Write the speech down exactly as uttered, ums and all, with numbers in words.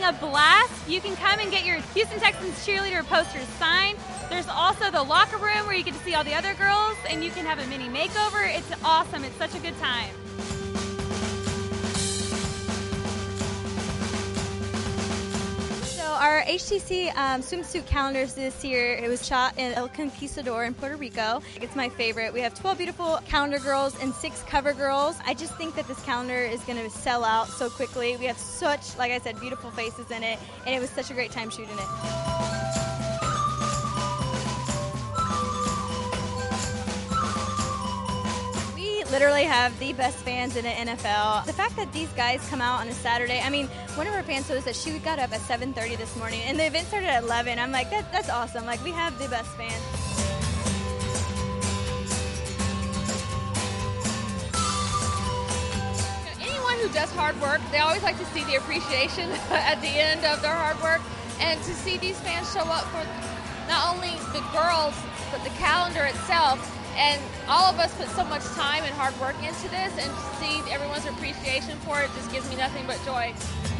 having a blast. You can come and get your Houston Texans cheerleader posters signed. There's also the locker room where you get to see all the other girls, and you can have a mini makeover. It's awesome. It's such a good time. Our H T C um, swimsuit calendars this year, it was shot in El Conquistador in Puerto Rico. It's my favorite. We have twelve beautiful calendar girls and six cover girls. I just think that this calendar is going to sell out so quickly. We have such, like I said, beautiful faces in it, and it was such a great time shooting it. Literally have the best fans in the N F L. The fact that these guys come out on a Saturday, I mean, one of our fans told us that she got up at seven thirty this morning, and the event started at eleven. I'm like, that, that's awesome. Like, we have the best fans. Anyone who does hard work, they always like to see the appreciation at the end of their hard work, and to see these fans show up for not only the girls, but the calendar itself. And all of us put so much time and hard work into this, and to see everyone's appreciation for it just gives me nothing but joy.